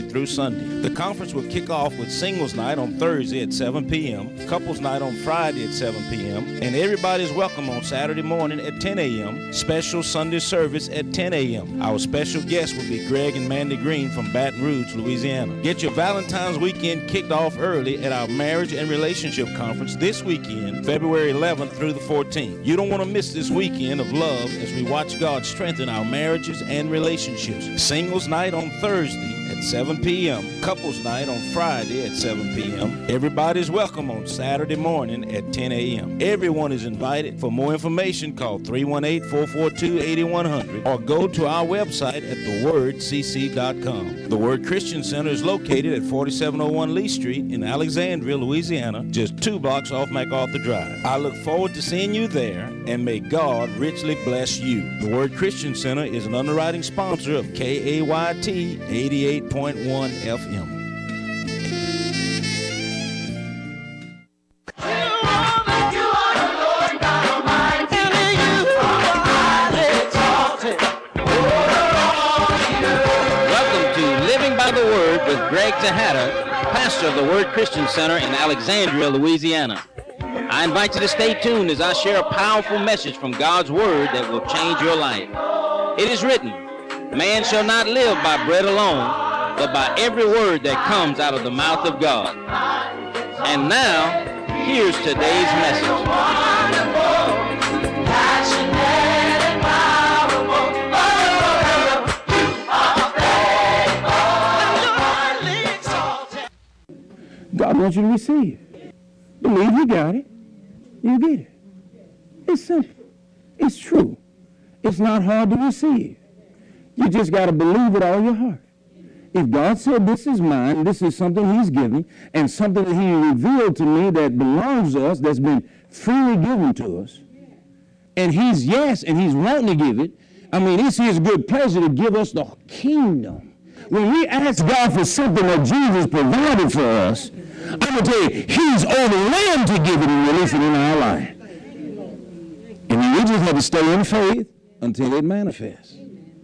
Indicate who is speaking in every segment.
Speaker 1: through Sunday. The conference will kick off with Singles Night on Thursday at 7 p.m., Couples Night on Friday at 7 p.m., and everybody's welcome on Saturday morning at 10 a.m., special Sunday service at 10 a.m. Our special guests will be Greg and Mandy Green from Baton Rouge, Louisiana. Get your Valentine's weekend kicked off early at our Marriage and Relationship Conference this weekend, February 11th through the 14th. You don't want to miss this weekend of love as we watch God strengthen our marriages and relationships. Singles Night on Thursday at 7 p.m., Couples Night on Friday at 7 p.m. Everybody's welcome on Saturday morning at 10 a.m. Everyone is invited. For more information, call 318-442-8100 or go to our website at thewordcc.com. The Word Christian Center is located at 4701 Lee Street in Alexandria, Louisiana, just 2 blocks off MacArthur Drive. I look forward to seeing you there, and may God richly bless you. The Word Christian Center is an underwriting sponsor of KAYT 88.1 FM.
Speaker 2: The Word with Greg Tejada, pastor of the Word Christian Center in Alexandria, Louisiana. I invite you to stay tuned as I share a powerful message from God's Word that will change your life. It is written, man shall not live by bread alone, but by every word that comes out of the mouth of God. And now, here's today's message.
Speaker 3: God wants you to receive. Believe you got it. You get it. It's simple. It's true. It's not hard to receive. You just got to believe with all your heart. If God said this is mine, this is something he's given, and something that he revealed to me that belongs to us, that's been freely given to us, and he's yes, and he's wanting to give it, I mean, it's his good pleasure to give us the kingdom. When we ask God for something that Jesus provided for us, I'm going to tell you, he's overwhelmed to give it and release it in our life. And we just have to stay in faith until it manifests.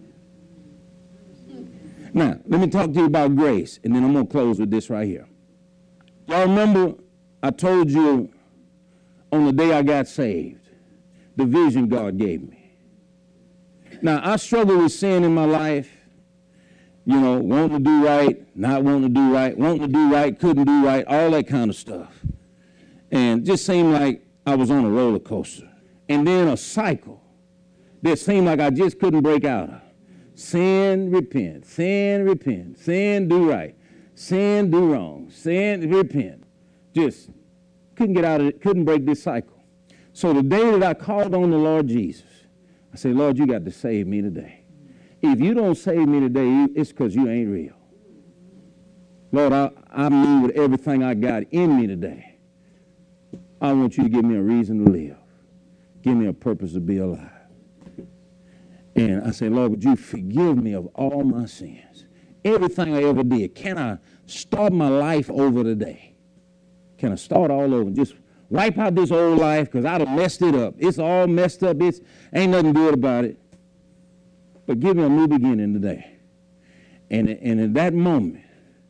Speaker 3: Now, let me talk to you about grace, and then I'm going to close with this right here. Y'all remember I told you on the day I got saved, the vision God gave me. Now, I struggled with sin in my life. You know, wanting to do right, not wanting to do right, wanting to do right, couldn't do right, all that kind of stuff. And just seemed like I was on a roller coaster. And then a cycle that seemed like I just couldn't break out of. Sin, repent, sin, do right, sin, do wrong, sin, repent. Just couldn't get out of it, couldn't break this cycle. So the day that I called on the Lord Jesus, I said, Lord, you got to save me today. If you don't save me today, it's because you ain't real. Lord, I mean with everything I got in me today. I want you to give me a reason to live. Give me a purpose to be alive. And I said, Lord, would you forgive me of all my sins? Everything I ever did. Can I start my life over today? Can I start all over? Just wipe out this old life because I done messed it up. It's all messed up. Ain't nothing good about it. But give me a new beginning today. And in that moment,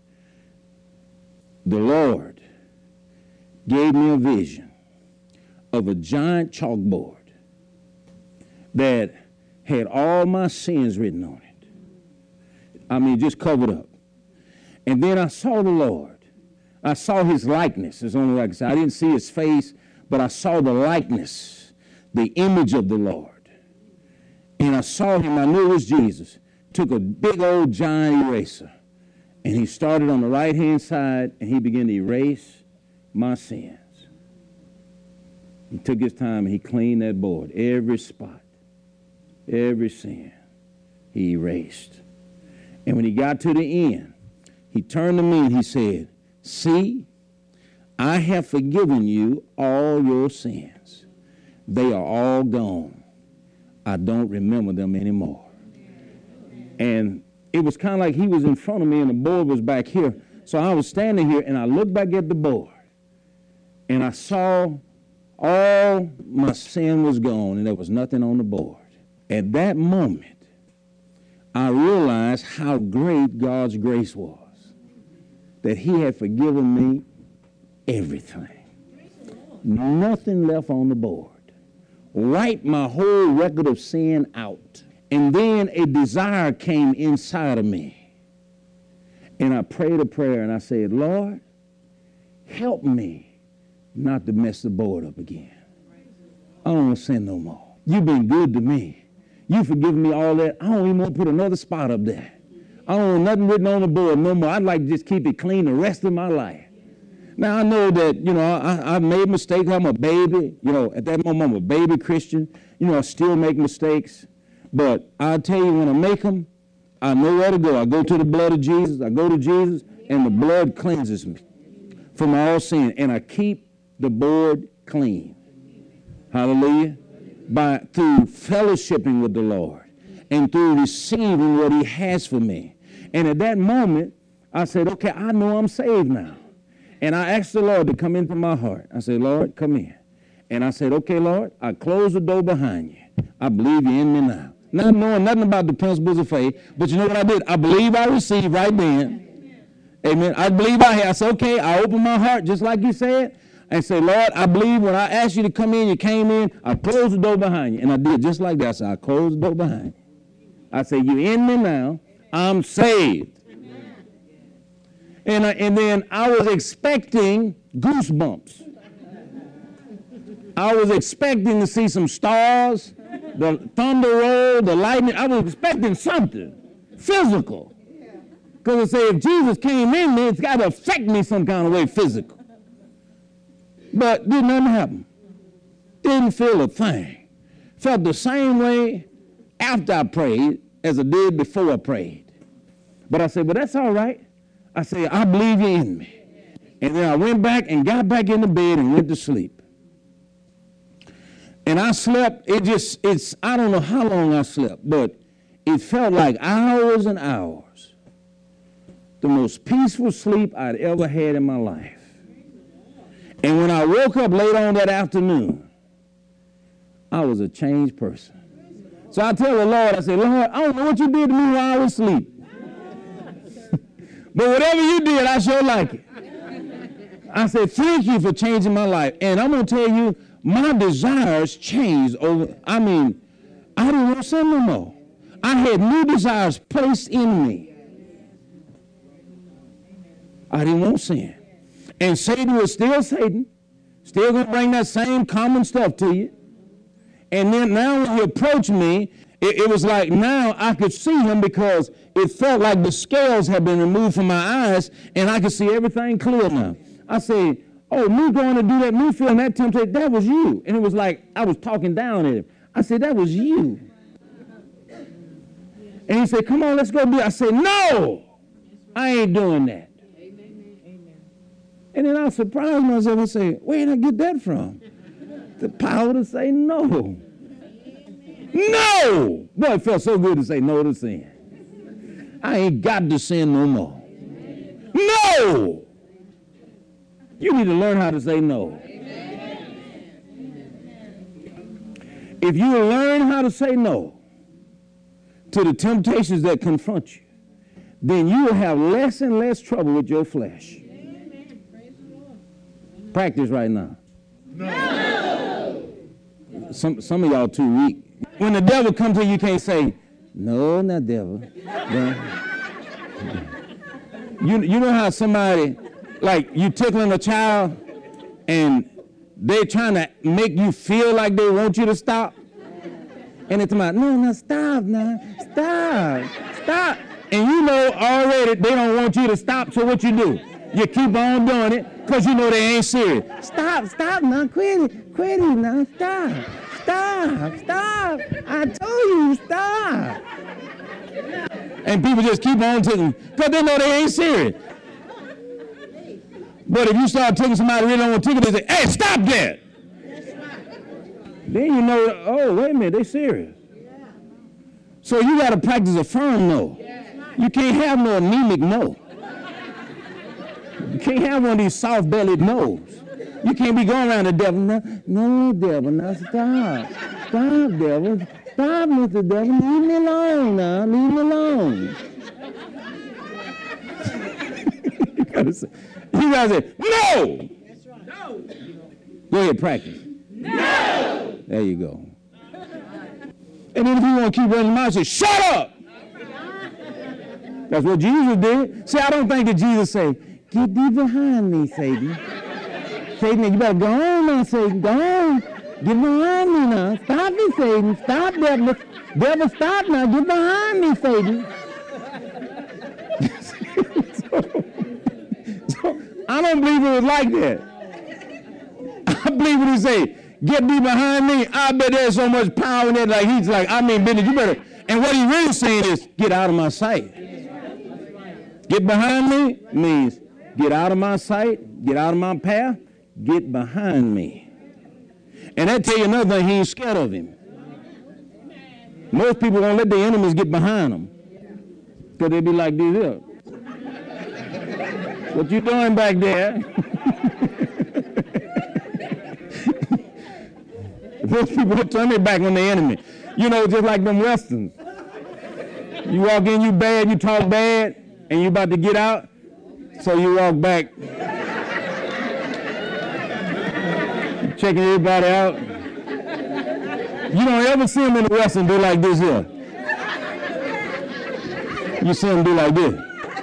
Speaker 3: the Lord gave me a vision of a giant chalkboard that had all my sins written on it. I mean, just covered up. And then I saw the Lord. I saw his likeness. It's only like I said. I didn't see his face, but I saw the likeness, the image of the Lord. And I saw him, I knew it was Jesus, took a big old giant eraser, and he started on the right-hand side, and he began to erase my sins. He took his time, and he cleaned that board, every spot, every sin, he erased. And when he got to the end, he turned to me, and he said, see, I have forgiven you all your sins. They are all gone. I don't remember them anymore. And it was kind of like he was in front of me and the board was back here. So I was standing here and I looked back at the board and I saw all my sin was gone and there was nothing on the board. At that moment, I realized how great God's grace was. that he had forgiven me everything. Nothing left on the board. Wiped my whole record of sin out. And then a desire came inside of me. And I prayed a prayer and I said, Lord, help me not to mess the board up again. I don't want to sin no more. You've been good to me. You've forgiven me all that. I don't even want to put another spot up there. I don't want nothing written on the board no more. I'd like to just keep it clean the rest of my life. Now, I know that, I've made mistakes. I'm a baby. At that moment, I'm a baby Christian. I still make mistakes. But I'll tell you, when I make them, I know where to go. I go to the blood of Jesus. I go to Jesus, and the blood cleanses me from all sin. And I keep the board clean. Hallelujah. Through fellowshipping with the Lord and through receiving what he has for me. And at that moment, I said, okay, I know I'm saved now. And I asked the Lord to come into my heart. I said, Lord, come in. And I said, okay, Lord, I close the door behind you. I believe you're in me now. Not knowing nothing about the principles of faith, but you know what I did? I believe I received right then. Amen. I believe I had. I said, okay, I opened my heart just like you said. And say, Lord, I believe when I asked you to come in, you came in, I closed the door behind you. And I did just like that. I said, I closed the door behind you. I said, you're in me now. I'm saved. And then I was expecting goosebumps. I was expecting to see some stars, the thunder roll, the lightning. I was expecting something physical. Because I say, if Jesus came in me, it's got to affect me some kind of way physical. But didn't nothing happen. Didn't feel a thing. Felt the same way after I prayed as I did before I prayed. But I said, well, that's all right. I said, I believe you're in me. And then I went back and got back in the bed and went to sleep. And I slept, I don't know how long I slept, but it felt like hours and hours. The most peaceful sleep I'd ever had in my life. And when I woke up later on that afternoon, I was a changed person. So I tell the Lord, I say, Lord, I don't know what you did to me while I was asleep. But whatever you did, I sure like it. I said, thank you for changing my life. And I'm going to tell you, my desires changed over. I didn't want to sin no more. I had new desires placed in me. I didn't want sin. And Satan was still Satan, still going to bring that same common stuff to you. And then now when he approached me, it was like now I could see him because it felt like the scales had been removed from my eyes and I could see everything clear now. I said, oh, me going to do that, me feeling that temptation, that was you. And it was like I was talking down at him. I said, that was you. And he said, come on, let's go do it. I said, no, I ain't doing that. And then I surprised myself and say, where did I get that from? The power to say no. No! Boy, it felt so good to say no to sin. I ain't got to sin no more. No! You need to learn how to say no. If you learn how to say no to the temptations that confront you, then you will have less and less trouble with your flesh. Practice right now. No. Some of y'all too weak. When the devil comes to you, you can't say, no, not devil. You know how somebody, like you tickling a child and they're trying to make you feel like they want you to stop? And they're talking about, no, stop now. Stop. And you know already they don't want you to stop, so what you do? You keep on doing it because you know they ain't serious. Stop now, quit it now, stop. I told you, stop. And people just keep on taking because they know they ain't serious. But if you start taking somebody really don't want to take it, they say, hey, stop that. Then you know, oh, wait a minute, they serious. So you got to practice a firm no. You can't have no anemic no. You can't have one of these soft-bellied no's. You can't be going around the devil. No, devil, now stop. Stop, devil. Stop, Mr. Devil. Leave me alone now. Leave me alone. gotta say, no. That's right. No. Go ahead, practice. No. There you go. And then if you want to keep running your mouth, say, shut up. That's what Jesus did. See, I don't think that Jesus said, get thee behind me, Satan. Satan, you better go on now, Satan. Go on. Get behind me now. Stop it, Satan. Stop, devil. Devil, stop now. Get behind me, Satan. so, I don't believe it was like that. I believe what he say, get thee behind me. I bet there's so much power in it. Like he's like, I mean, Benny, you better. And what he really saying is, get out of my sight. Get behind me means get out of my sight, get out of my path, get behind me. And that tell you another thing, he ain't scared of him. Most people won't let their enemies get behind them. Because they be like this here. What you doing back there? Most people will turn their back on their enemy. You know, just like them Westerns. You walk in, you bad, you talk bad, and you about to get out, so you walk back. Checking everybody out. You don't ever see them in the Western do like this here. You see them do like this.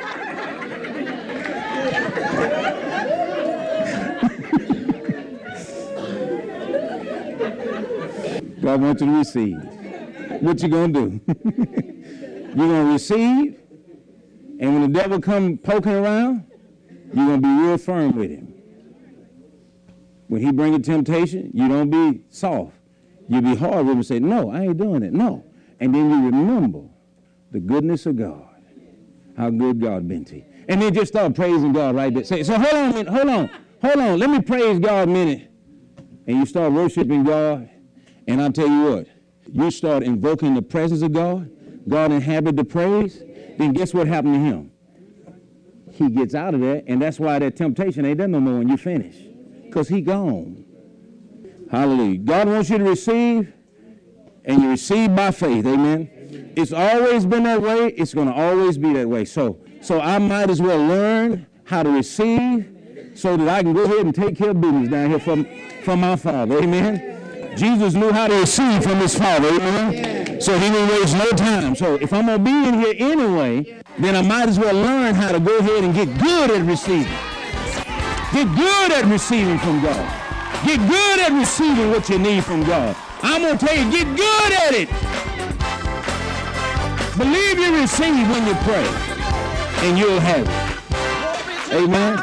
Speaker 3: God wants you to receive. What you gonna do? You're gonna receive, and when the devil come poking around, you're gonna be real firm with him. When he bring a temptation, you don't be soft. You be hard with him and say, no, I ain't doing it, no. And then you remember the goodness of God, how good God been to you. And then just start praising God right there. Say, so hold on a minute, hold on. Let me praise God a minute. And you start worshiping God. And I'll tell you what, you start invoking the presence of God, God inhabit the praise, then guess what happened to him? He gets out of there, and that's why that temptation ain't there no more when you finish, because he gone. Hallelujah. God wants you to receive, and you receive by faith, amen? It's always been that way. It's going to always be that way. So I might as well learn how to receive so that I can go ahead and take care of business down here from my Father, amen? Jesus knew how to receive from his Father, amen? Yeah. So he didn't waste no time. So if I'm going to be in here anyway, then I might as well learn how to go ahead and get good at receiving. Get good at receiving from God. Get good at receiving what you need from God. I'm going to tell you, get good at it. Believe you receive when you pray, and you'll have it. Amen.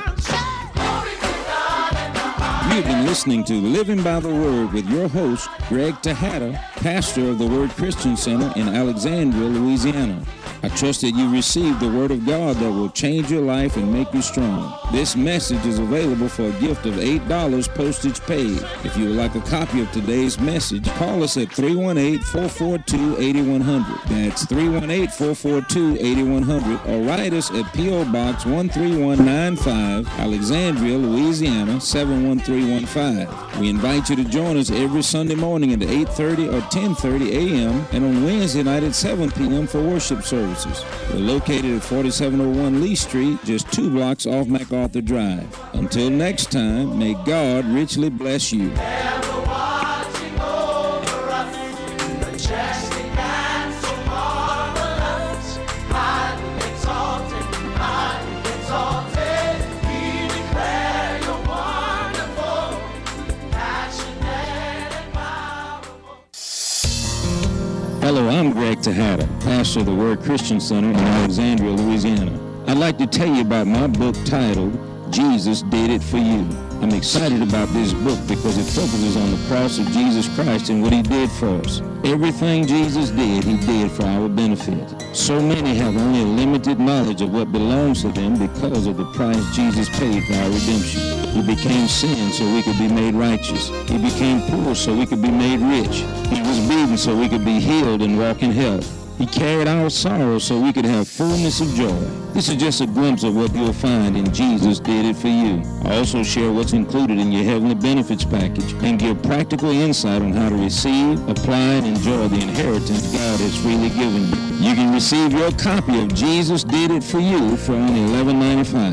Speaker 1: You've been listening to Living by the Word with your host, Greg Tejada, pastor of the Word Christian Center in Alexandria, Louisiana. I trust that you received the Word of God that will change your life and make you strong. This message is available for a gift of $8 postage paid. If you would like a copy of today's message, call us at 318-442-8100. That's 318-442-8100, or write us at P.O. Box 13195, Alexandria, Louisiana 71315. We invite you to join us every Sunday morning at 8:30 or 10:30 a.m. and on Wednesday night at 7 p.m. for worship services. We're located at 4701 Lee Street, just 2 blocks off MacArthur Drive. Until next time, may God richly bless you. Hello, I'm Greg Tejada, pastor of the Word Christian Center in Alexandria, Louisiana. I'd like to tell you about my book titled, Jesus Did It For You. I'm excited about this book because it focuses on the cross of Jesus Christ and what he did for us. Everything Jesus did, he did for our benefit. So many have only a limited knowledge of what belongs to them because of the price Jesus paid for our redemption. He became sin so we could be made righteous. He became poor so we could be made rich. He was beaten so we could be healed and walk in health. He carried our sorrows so we could have fullness of joy. This is just a glimpse of what you'll find in Jesus Did It For You. I also share what's included in your Heavenly Benefits package and give practical insight on how to receive, apply, and enjoy the inheritance God has freely given you. You can receive your copy of Jesus Did It For You for only $11.95.